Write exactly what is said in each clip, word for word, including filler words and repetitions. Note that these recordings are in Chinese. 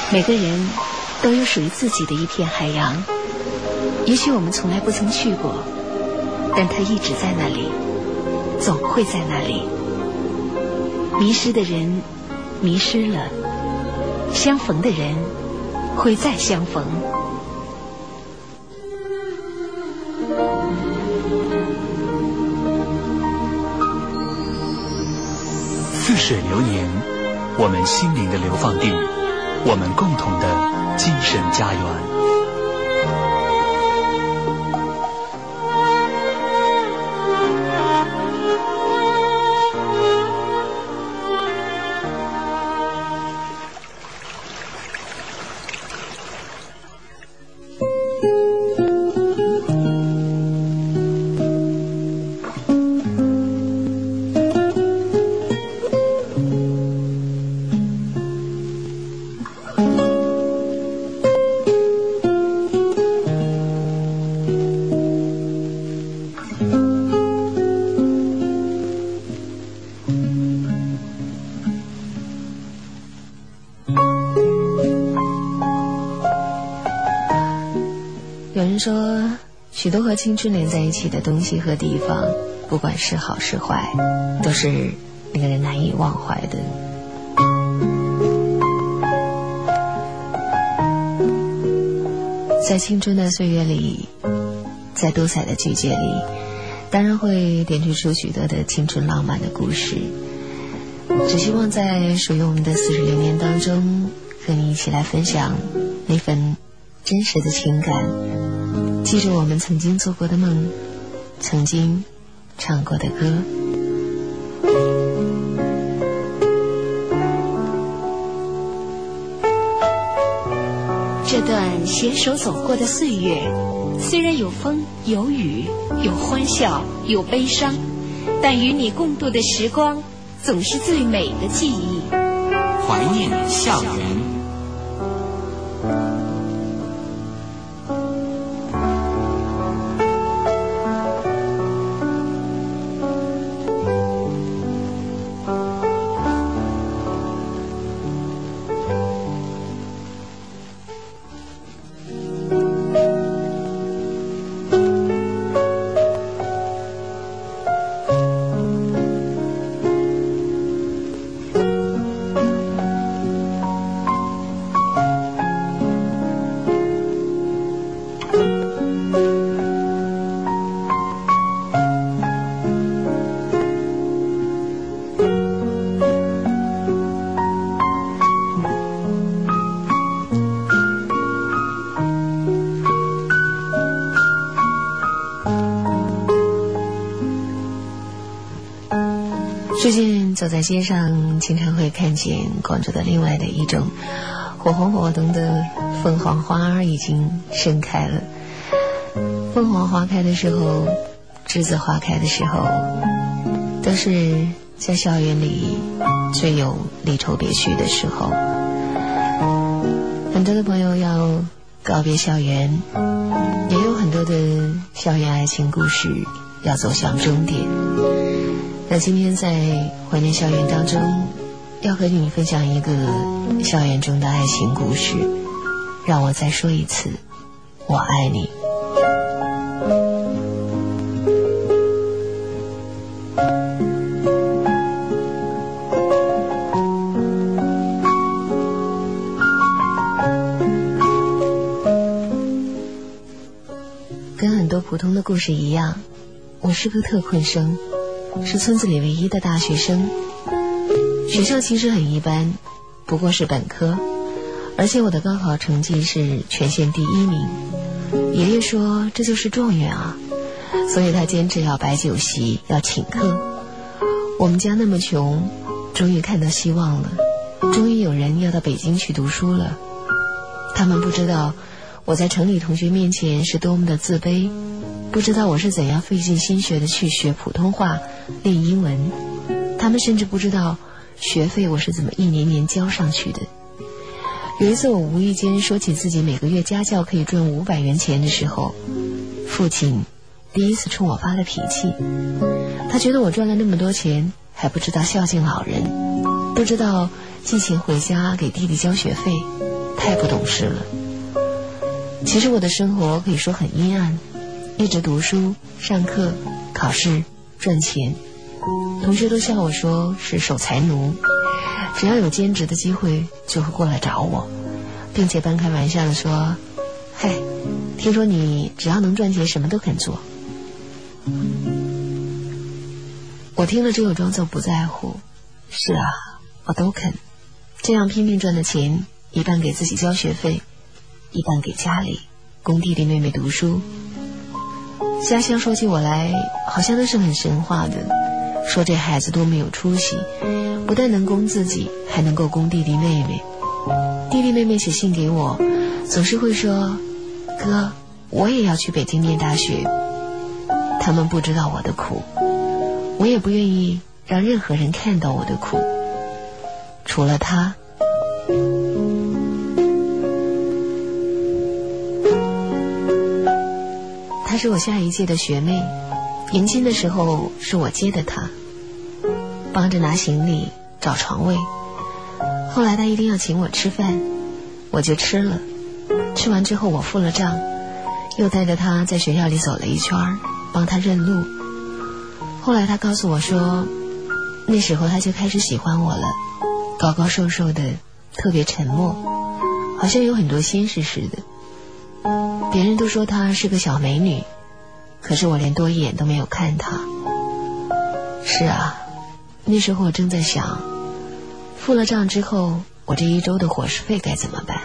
每个人都有属于自己的一片海洋，也许我们从来不曾去过，但它一直在那里，总会在那里。迷失的人迷失了，相逢的人会再相逢。 似水流年，我们心灵的流放地，我们共同的精神家园。 说许多和青春连在一起的东西和地方，不管是好是坏，都是令人难以忘怀的。在青春的岁月里，在多彩的季节里，当然会点缀出许多的青春浪漫的故事。只希望在属于我们的似水流年当中，和你一起来分享那份真实的情感，记住我们曾经做过的梦，曾经唱过的歌。 这段携手走过的岁月，虽然有风有雨，有欢笑有悲伤，但与你共度的时光总是最美的记忆。 怀念校园。 最近走在街上，经常会看见广州的另外的一种火红火红的凤凰花已经盛开了。凤凰花开的时候，栀子花开的时候，都是在校园里最有离愁别绪的时候。很多的朋友要告别校园，也有很多的校园爱情故事要走向终点。那今天在怀念校园当中，要和你分享一个校园中的爱情故事。让我再说一次，我爱你。跟很多普通的故事一样，我是个特困生，是村子里唯一的大学生。学校其实很一般，不过是本科，而且我的高考成绩是全县第一名。爷爷说这就是状元啊，所以他坚持要摆酒席，要请客。我们家那么穷，终于看到希望了，终于有人要到北京去读书了。他们不知道我在城里同学面前是多么的自卑，不知道我是怎样费尽心血的去学普通话练英文，他们甚至不知道学费我是怎么一年年交上去的。有一次我无意间说起自己每个月家教可以赚五百元钱的时候，父亲第一次冲我发了脾气。他觉得我赚了那么多钱还不知道孝敬老人，不知道寄钱回家给弟弟交学费， 太不懂事了。其实我的生活可以说很阴暗，一直读书、上课、考试、赚钱，同学都笑我说是守财奴，只要有兼职的机会就会过来找我，并且半开玩笑的说，嗨，听说你只要能赚钱什么都肯做。我听了之后装作不在乎，是啊，我都肯，这样拼命赚的钱一半给自己交学费，一半给家里供弟弟妹妹读书。家乡说起我来好像都是很神话的，说这孩子多么有出息，不但能供自己，还能够供弟弟妹妹。弟弟妹妹写信给我，总是会说，哥，我也要去北京念大学。他们不知道我的苦，我也不愿意让任何人看到我的苦，除了他。她是我下一届的学妹，迎亲的时候是我接的她，帮着拿行李找床位。后来她一定要请我吃饭，我就吃了。吃完之后我付了账，又带着她在学校里走了一圈，帮她认路。后来她告诉我说，那时候她就开始喜欢我了，高高瘦瘦的，特别沉默，好像有很多心事似的。别人都说她是个小美女，可是我连多一眼都没有看她。是啊，那时候我正在想，付了账之后，我这一周的伙食费该怎么办？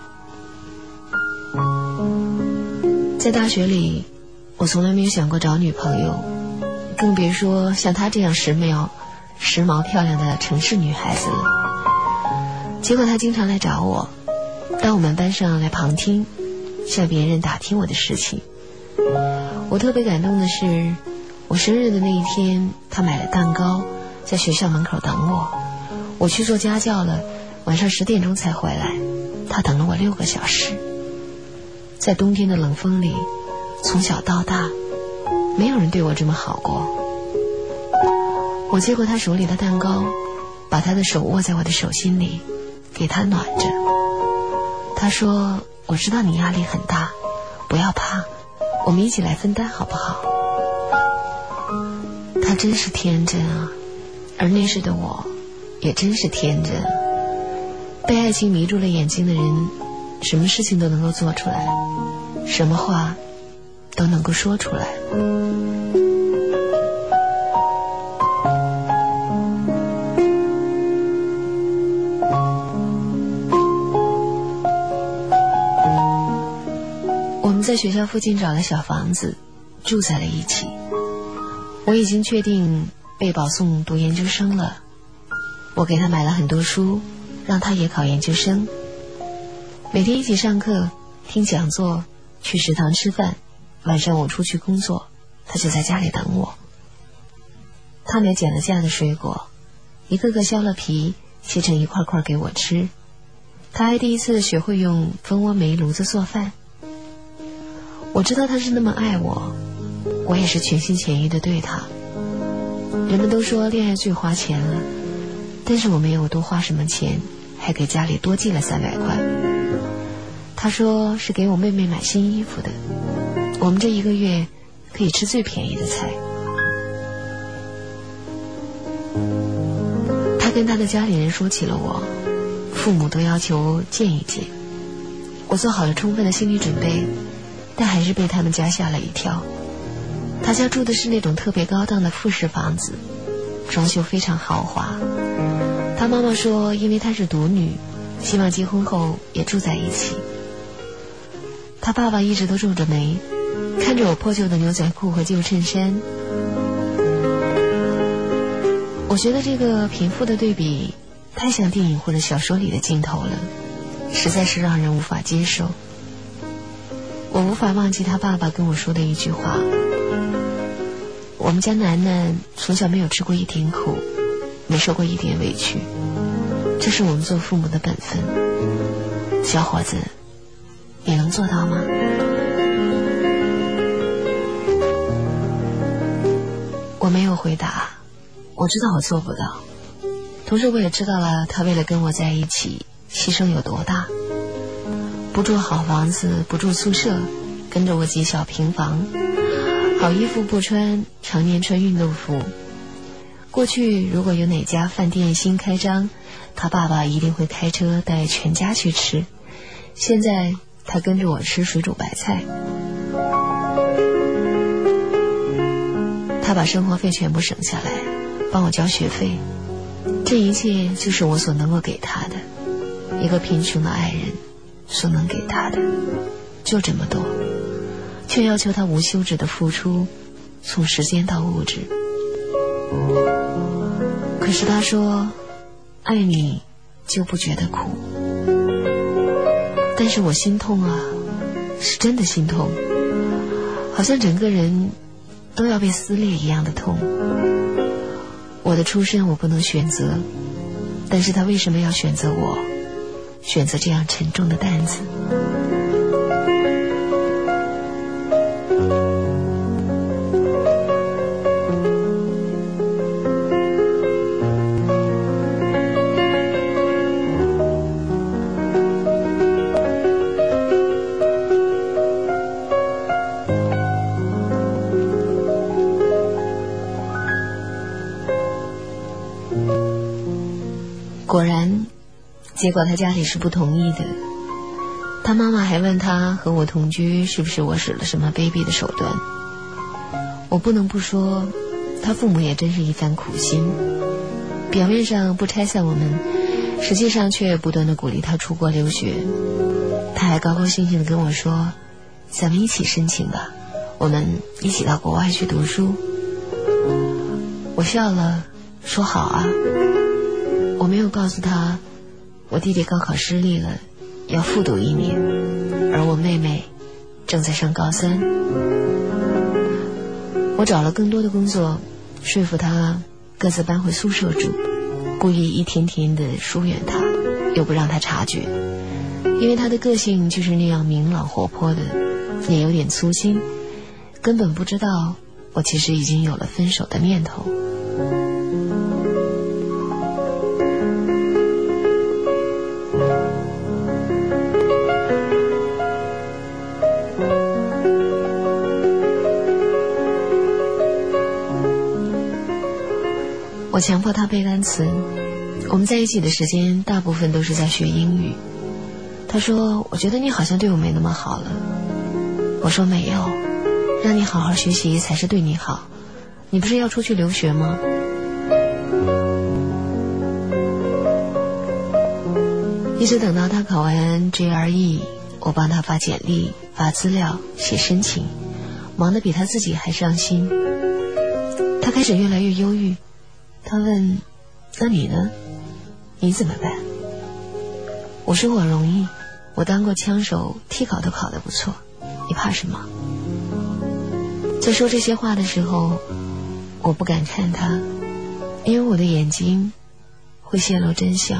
在大学里，我从来没有想过找女朋友，更别说像她这样时髦、时髦漂亮的城市女孩子了。结果她经常来找我，到我们班上来旁听，向别人打听我的事情。我特别感动的是，我生日的那一天，她买了蛋糕，在学校门口等我。我去做家教了，晚上十点钟才回来，她等了我六个小时。在冬天的冷风里，从小到大，没有人对我这么好过。我接过她手里的蛋糕，把她的手握在我的手心里，给她暖着。她说，我知道你压力很大，不要怕，我们一起来分担好不好？她真是天真啊，而那时的我也真是天真。被爱情迷住了眼睛的人，什么事情都能够做出来，什么话都能够说出来。我们在学校附近找了小房子，住在了一起。我已经确定被保送读研究生了，我给他买了很多书，让他也考研究生。每天一起上课、听讲座、去食堂吃饭，晚上我出去工作，他就在家里等我。他买剪了架的水果，一个个削了皮，切成一块块给我吃。他还第一次学会用蜂窝煤炉子做饭。我知道他是那么爱我，我也是全心全意的对他。人们都说恋爱最花钱了，但是我没有多花什么钱，还给家里多寄了三百块。他说是给我妹妹买新衣服的，我们这一个月可以吃最便宜的菜。他跟他的家里人说起了我，父母都要求见一见。我做好了充分的心理准备，但还是被他们家吓了一跳。他家住的是那种特别高档的复式房子，装修非常豪华。他妈妈说，因为她是独女，希望结婚后也住在一起。他爸爸一直都皱着眉，看着我破旧的牛仔裤和旧衬衫。我觉得这个贫富的对比太像电影或者小说里的镜头了，实在是让人无法接受。我无法忘记他爸爸跟我说的一句话，我们家楠楠从小没有吃过一点苦，没受过一点委屈，这是我们做父母的本分。小伙子，你能做到吗？我没有回答，我知道我做不到，同时我也知道了他为了跟我在一起牺牲有多大。 不住好房子，不住宿舍，跟着我挤小平房，好衣服不穿，常年穿运动服。过去如果有哪家饭店新开张，他爸爸一定会开车带全家去吃。现在他跟着我吃水煮白菜。他把生活费全部省下来，帮我交学费。这一切就是我所能够给他的，一个贫穷的爱人所能给他的，就这么多，却要求他无休止的付出，从时间到物质。可是他说，爱你就不觉得苦。但是我心痛啊，是真的心痛，好像整个人都要被撕裂一样的痛。我的出身我不能选择，但是他为什么要选择我，选择这样沉重的担子？果然，结果他家里是不同意的。他妈妈还问他和我同居是不是我使了什么卑鄙的手段。我不能不说，他父母也真是一番苦心，表面上不拆散我们，实际上却不断地鼓励他出国留学。他还高高兴兴地跟我说，咱们一起申请吧，我们一起到国外去读书。我笑了，说好啊。我没有告诉他，我弟弟高考失利了，要复读一年，而我妹妹正在上高三。我找了更多的工作，说服他各自搬回宿舍住，故意一天天的疏远他，又不让他察觉，因为他的个性就是那样明朗活泼的，也有点粗心，根本不知道我其实已经有了分手的念头。我强迫他背单词，我们在一起的时间大部分都是在学英语。他说，我觉得你好像对我没那么好了。我说没有，让你好好学习才是对你好，你不是要出去留学吗？一直等到他考完 G R E， 我帮他发简历、发资料、写申请，忙得比他自己还伤心。他开始越来越忧郁，他问，那你呢？你怎么办？我说我容易，我当过枪手，替考都考得不错，你怕什么？在说这些话的时候，我不敢看他，因为我的眼睛会泄露真相。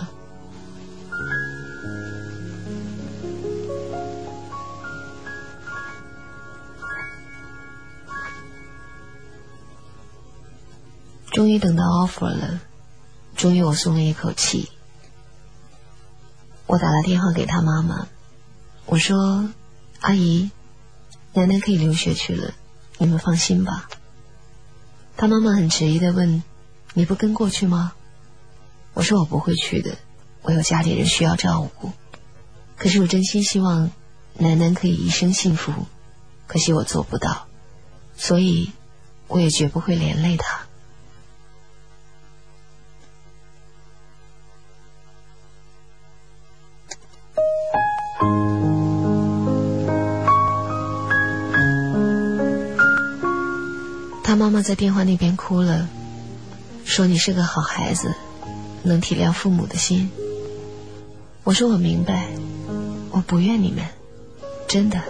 终于等到 offer 了，终于我松了一口气。我打了电话给他妈妈，我说，阿姨，楠楠可以留学去了，你们放心吧。他妈妈很迟疑地问，你不跟过去吗？我说我不会去的，我有家里人需要照顾。可是我真心希望楠楠可以一生幸福，可惜我做不到，所以我也绝不会连累她。他妈妈在电话那边哭了，说你是个好孩子，能体谅父母的心。我说我明白，我不怨你们，真的。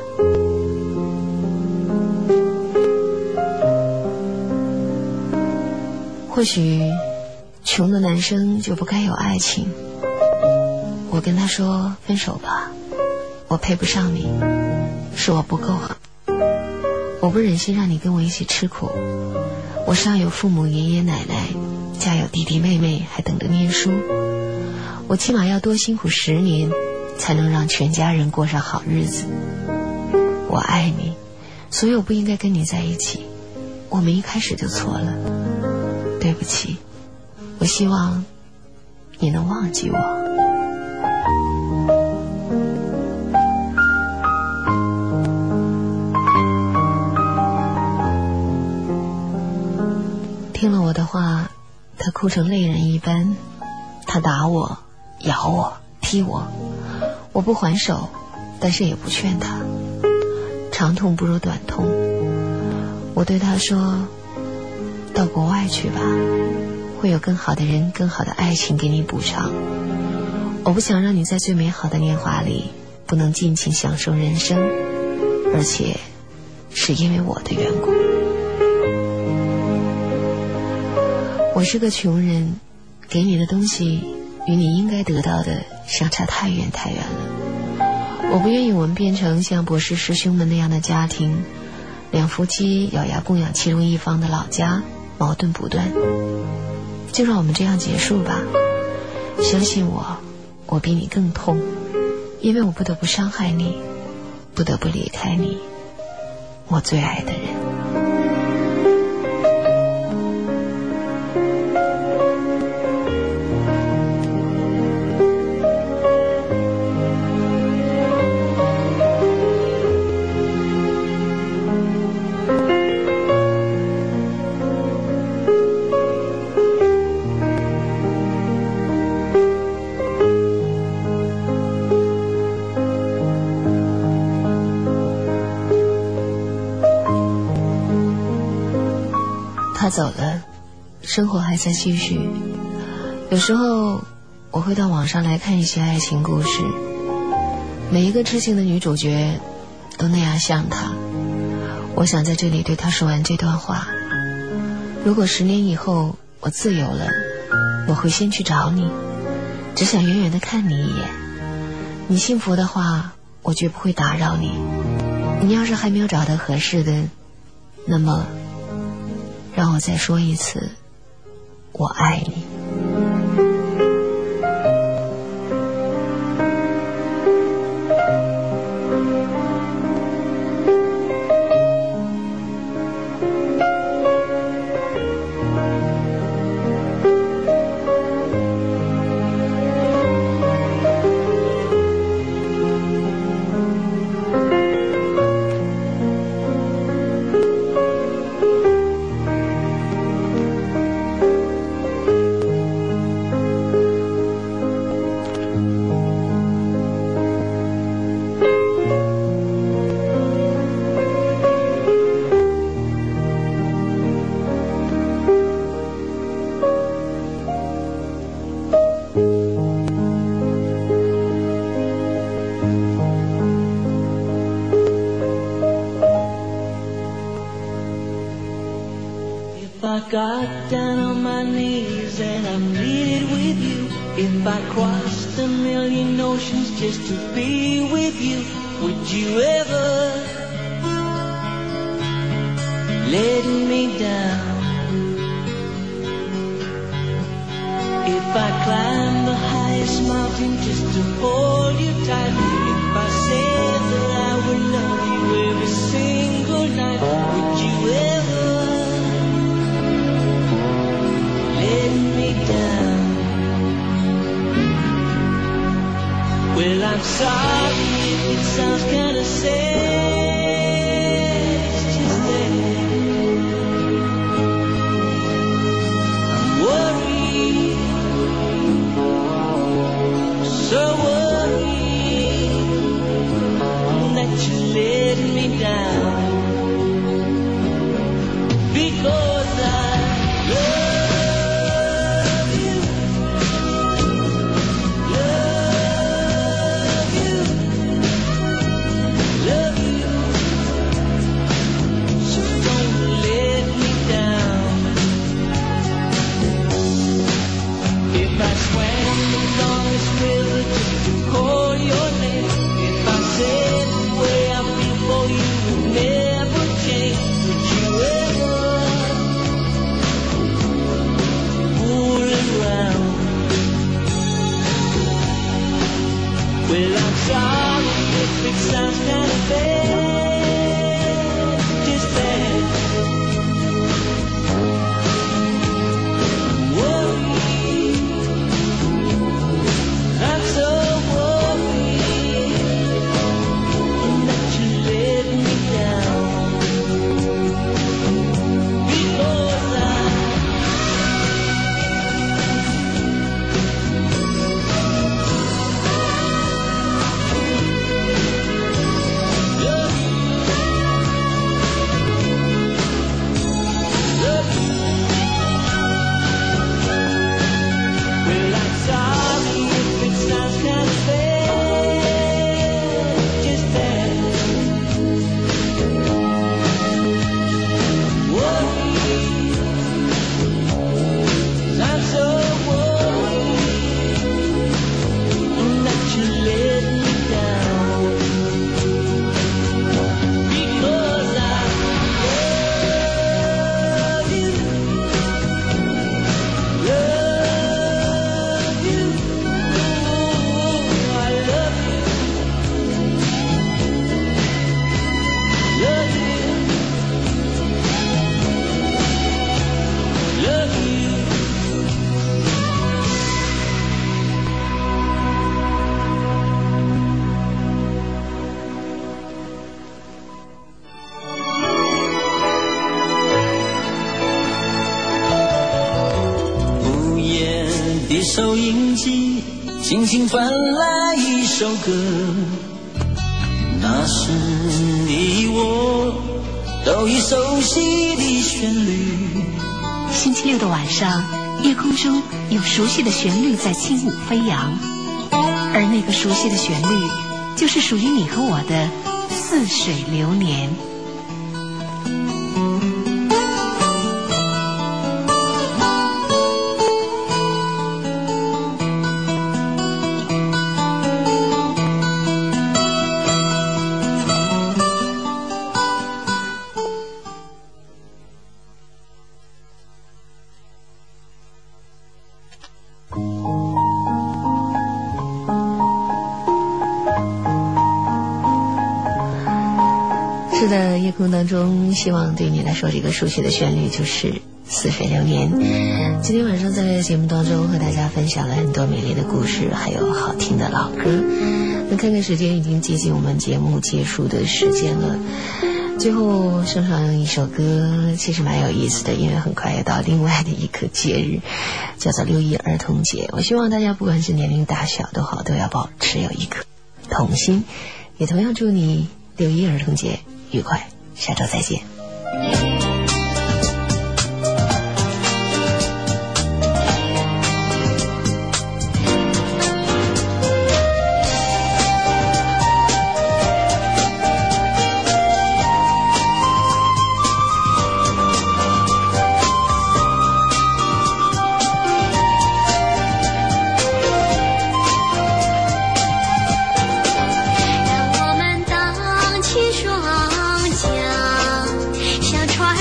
或许穷的男生就不该有爱情。我跟他说，分手吧，我配不上你，是我不够好，我不忍心让你跟我一起吃苦。我上有父母爷爷奶奶，下有弟弟妹妹还等着念书，我起码要多辛苦十年才能让全家人过上好日子。我爱你，所以我不应该跟你在一起，我们一开始就错了，对不起，我希望你能忘记我。听了我的话，他哭成泪人一般，他打我，咬我，踢我，我不还手，但是也不劝他，长痛不如短痛。我对他说，到国外去吧，会有更好的人，更好的爱情给你补偿。我不想让你在最美好的年华里不能尽情享受人生，而且是因为我的缘故。我是个穷人，给你的东西与你应该得到的相差太远太远了。我不愿意我们变成像博士师兄们那样的家庭，两夫妻咬牙供养其中一方的老家，矛盾不断。就让我们这样结束吧。相信我，我比你更痛，因为我不得不伤害你，不得不离开你，我最爱的人。他走了，生活还在继续。有时候我会到网上来看一些爱情故事，每一个痴情的女主角都那样像他。我想在这里对他说完这段话，如果十年以后我自由了，我会先去找你，只想远远地看你一眼。你幸福的话，我绝不会打扰你。你要是还没有找到合适的，那么让我再说一次，我爱你。 Got down on my knees and I pleaded with you. If I crossed a million oceans just to be with you, would you ever let me down? If I climbed the highest mountain just to hold you tight, if I said that I would love you every single night, would you ever let me down? Well, I'm sorry if it sounds kinda sad, it's just that I'm worried, so worried that you let me down, because I love love you. Well, I'm sorry if it sounds kind of bad, just bad. Worried, I'm so worried that you let me down. Because I 收音机轻轻传来一首歌，那是你我都已熟悉的旋律。 星期六的晚上，夜空中有熟悉的旋律在轻舞飞扬，而那个熟悉的旋律就是属于你和我的似水流年。 是的，夜空当中，希望对你来说，这个熟悉的旋律就是似水流年。今天晚上在节目当中和大家分享了很多美丽的故事，还有好听的老歌。那看看时间，已经接近我们节目结束的时间了。最后送上一首歌，其实蛮有意思的，因为很快要到另外的一个节日，叫做六一儿童节。我希望大家不管是年龄大小都好，都要保持有一颗童心。也同样祝你六一儿童节愉快，下周再见。 让我们荡起双桨，像船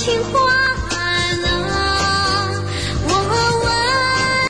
情话。